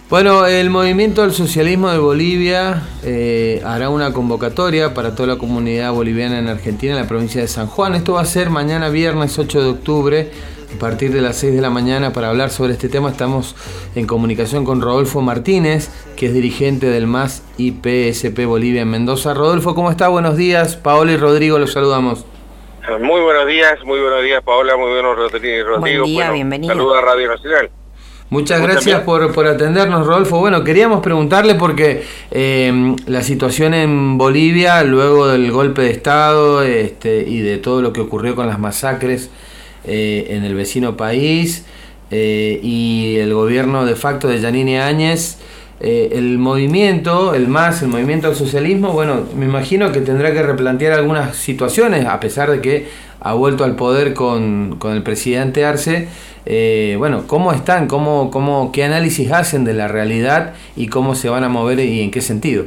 Bueno, el Movimiento del Socialismo de Bolivia hará una convocatoria para toda la comunidad boliviana en Argentina, en la provincia de San Juan. Esto va a ser mañana viernes 8 de octubre, a partir de las 6 de la mañana. Para hablar sobre este tema estamos en comunicación con Rodolfo Martínez, que es dirigente del MAS IPSP Bolivia en Mendoza. Rodolfo, ¿cómo está? Buenos días. Paola y Rodrigo, los saludamos. Muy buenos días Paola, muy buenos Rodrigo. Buen día, bienvenido. Saludos a Radio Nacional. Muchas gracias por atendernos, Rodolfo. Bueno, queríamos preguntarle porque la situación en Bolivia, luego del golpe de Estado y de todo lo que ocurrió con las masacres en el vecino país y el gobierno de facto de Yanine Áñez, el movimiento, el MAS, el Movimiento del Socialismo, bueno, me imagino que tendrá que replantear algunas situaciones, a pesar de que ha vuelto al poder con el presidente Arce. Bueno, ¿cómo están? ¿Qué análisis hacen de la realidad y cómo se van a mover y en qué sentido?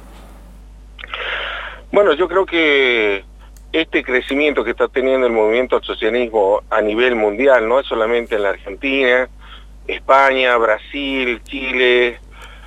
Bueno, yo creo que este crecimiento que está teniendo el movimiento al socialismo a nivel mundial, no es solamente en la Argentina, España, Brasil, Chile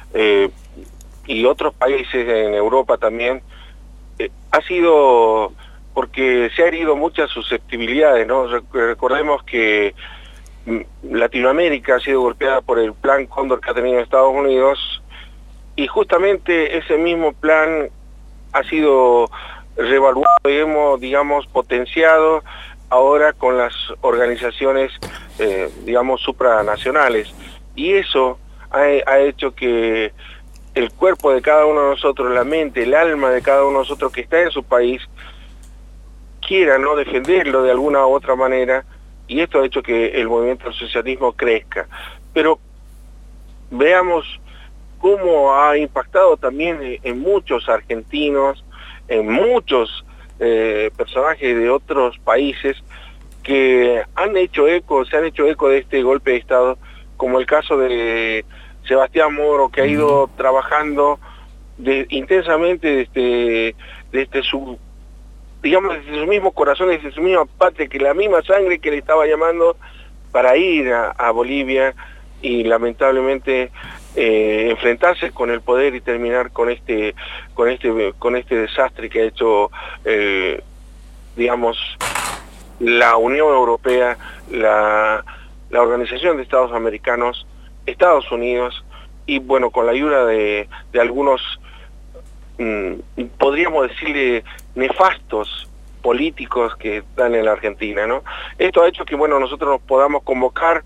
y otros países en Europa también, ha sido porque se han herido muchas susceptibilidades, ¿no? Recordemos que Latinoamérica ha sido golpeada por el plan Cóndor que ha tenido Estados Unidos, y justamente ese mismo plan ha sido revaluado y digamos potenciado ahora con las organizaciones digamos supranacionales, y eso ha hecho que el cuerpo de cada uno de nosotros, la mente, el alma de cada uno de nosotros que está en su país quiera, ¿no?, defenderlo de alguna u otra manera, y esto ha hecho que el movimiento del socialismo crezca. Pero veamos cómo ha impactado también en muchos argentinos, en muchos personajes de otros países que se han hecho eco de este golpe de Estado, como el caso de Sebastián Moro, que ha ido trabajando intensamente desde su mismo corazón, desde su misma patria, que la misma sangre que le estaba llamando para ir a Bolivia y lamentablemente enfrentarse con el poder y terminar con este desastre que ha hecho digamos la Unión Europea, la Organización de Estados Americanos, Estados Unidos, y bueno, con la ayuda de algunos podríamos decirle nefastos políticos que están en la Argentina, ¿no? Esto ha hecho que, bueno, nosotros nos podamos convocar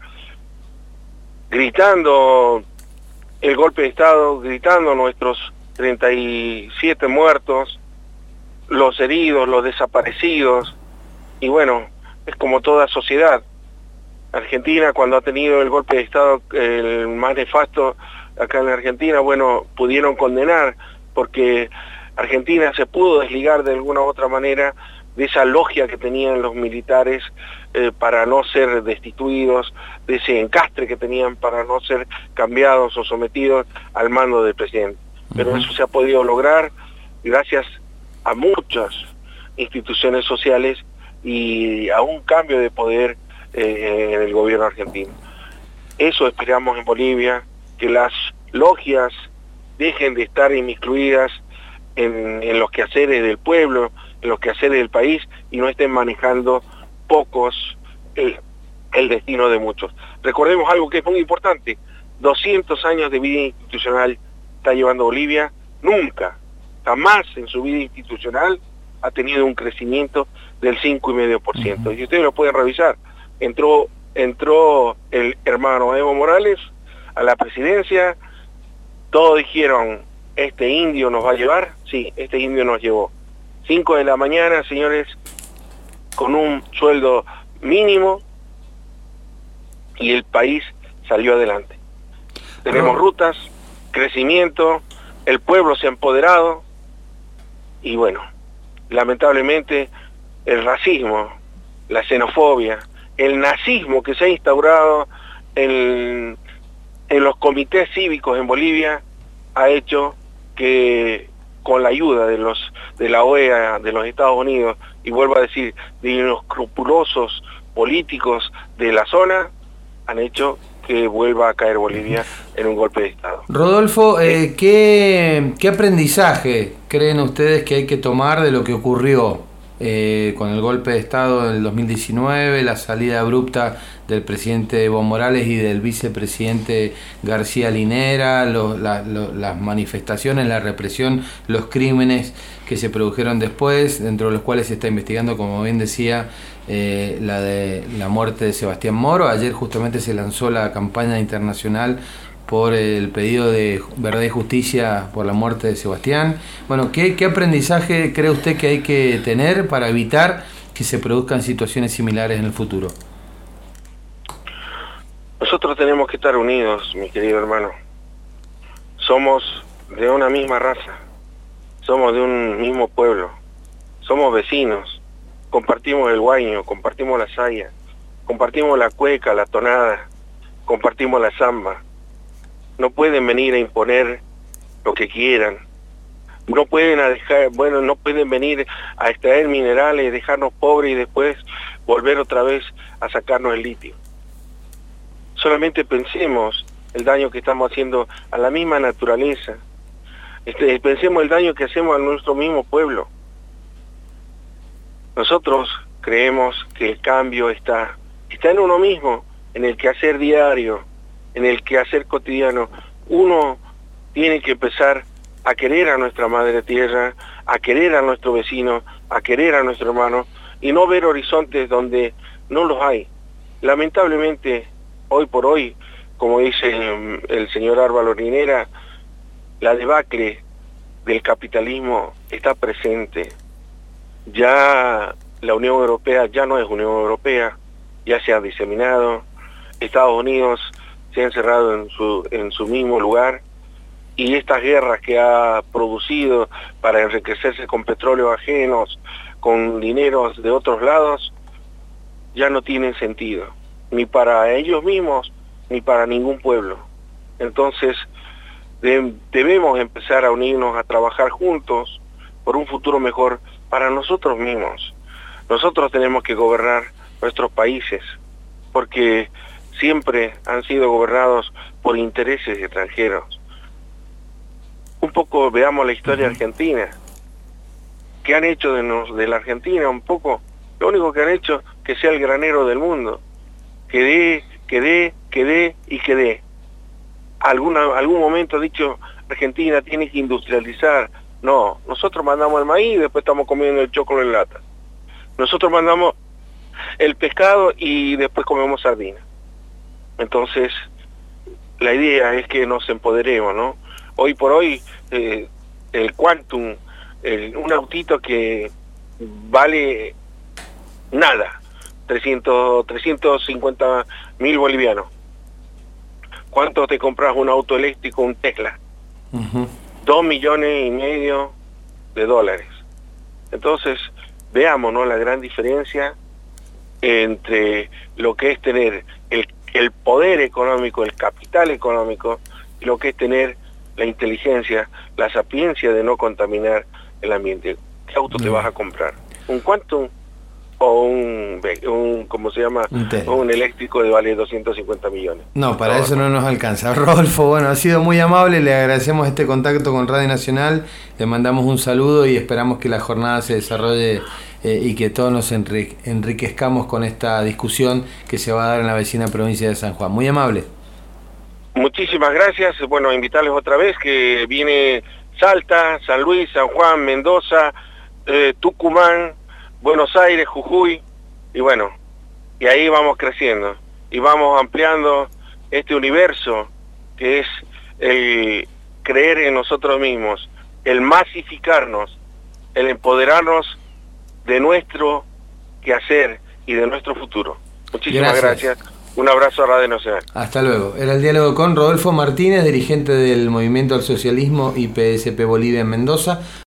gritando el golpe de Estado, gritando nuestros 37 muertos, los heridos, los desaparecidos, y bueno, es como toda sociedad. Argentina, cuando ha tenido el golpe de Estado, el más nefasto acá en la Argentina, bueno, pudieron condenar, porque Argentina se pudo desligar de alguna u otra manera de esa logia que tenían los militares para no ser destituidos, de ese encastre que tenían para no ser cambiados o sometidos al mando del presidente. Pero eso se ha podido lograr gracias a muchas instituciones sociales y a un cambio de poder en el gobierno argentino. Eso esperamos en Bolivia, que las logias dejen de estar inmiscuidas en los quehaceres del pueblo, en los quehaceres del país, y no estén manejando pocos el destino de muchos. Recordemos algo que es muy importante: 200 años de vida institucional está llevando Bolivia. Nunca, jamás en su vida institucional ha tenido un crecimiento del 5,5%. Y ustedes lo pueden revisar. Entró el hermano Evo Morales a la presidencia, todos dijeron, este indio nos va a llevar. Sí, este indio nos llevó. 5 de la mañana, señores, con un sueldo mínimo, y el país salió adelante. Tenemos rutas, crecimiento, el pueblo se ha empoderado, y bueno, lamentablemente el racismo, la xenofobia, el nazismo que se ha instaurado en los comités cívicos en Bolivia ha hecho que, con la ayuda de la OEA, de los Estados Unidos, y vuelvo a decir, de los escrupulosos políticos de la zona, han hecho que vuelva a caer Bolivia en un golpe de Estado. Rodolfo, ¿qué aprendizaje creen ustedes que hay que tomar de lo que ocurrió con el golpe de Estado del 2019, la salida abrupta del presidente Evo Morales y del vicepresidente García Linera, las manifestaciones, la represión, los crímenes que se produjeron después, dentro de los cuales se está investigando, como bien decía, la muerte de Sebastián Moro? Ayer justamente se lanzó la campaña internacional por el pedido de verdad y justicia por la muerte de Sebastián. Bueno, ¿qué aprendizaje cree usted que hay que tener para evitar que se produzcan situaciones similares en el futuro? Nosotros tenemos que estar unidos, mi querido hermano. Somos de una misma raza, somos de un mismo pueblo, somos vecinos, compartimos el huayno, compartimos la saya, compartimos la cueca, la tonada, compartimos la samba. No pueden venir a imponer lo que quieran. No pueden no pueden venir a extraer minerales, dejarnos pobres y después volver otra vez a sacarnos el litio. Solamente pensemos el daño que estamos haciendo a la misma naturaleza. Pensemos el daño que hacemos a nuestro mismo pueblo. Nosotros creemos que el cambio está en uno mismo, en el quehacer diario, en el quehacer cotidiano. Uno tiene que empezar a querer a nuestra madre tierra, a querer a nuestro vecino, a querer a nuestro hermano, y no ver horizontes donde no los hay. Lamentablemente, hoy por hoy, como dice el señor Álvaro Linera, la debacle del capitalismo está presente. Ya la Unión Europea ya no es Unión Europea, ya se ha diseminado. Estados Unidos se ha encerrado en su mismo lugar, y estas guerras que ha producido para enriquecerse con petróleo ajenos, con dineros de otros lados, ya no tienen sentido, ni para ellos mismos, ni para ningún pueblo. Entonces, debemos empezar a unirnos, a trabajar juntos por un futuro mejor para nosotros mismos. Nosotros tenemos que gobernar nuestros países, porque siempre han sido gobernados por intereses extranjeros. Un poco veamos la historia argentina. ¿Qué han hecho de la Argentina? Un poco, lo único que han hecho, que sea el granero del mundo. Que dé y que dé. Algún momento ha dicho, Argentina tiene que industrializar. No, nosotros mandamos el maíz y después estamos comiendo el choclo en lata. Nosotros mandamos el pescado y después comemos sardina. Entonces, la idea es que nos empoderemos, ¿no? Hoy por hoy, el Quantum, un autito que vale nada, 350.000 bolivianos. ¿Cuánto te compras un auto eléctrico, un Tesla? 2,5 millones de dólares. Entonces, veamos, ¿no?, la gran diferencia entre lo que es tener el poder económico, el capital económico, y lo que es tener la inteligencia, la sapiencia de no contaminar el ambiente. ¿Qué auto te vas a comprar? ¿Un Quantum o un ¿cómo se llama? Un eléctrico de vale 250 millones? No, para eso no nos alcanza. Rodolfo, bueno, ha sido muy amable, le agradecemos este contacto con Radio Nacional, le mandamos un saludo y esperamos que la jornada se desarrolle y que todos nos enriquezcamos con esta discusión que se va a dar en la vecina provincia de San Juan. Muy amable. Muchísimas gracias. Bueno, invitarles otra vez que viene Salta, San Luis, San Juan, Mendoza, Tucumán, Buenos Aires, Jujuy, y bueno, y ahí vamos creciendo y vamos ampliando este universo que es el creer en nosotros mismos, el masificarnos, el empoderarnos de nuestro quehacer y de nuestro futuro. Muchísimas gracias. Un abrazo a Radio Nacional. Hasta luego. Era el diálogo con Rodolfo Martínez, dirigente del Movimiento al Socialismo y PSP Bolivia en Mendoza.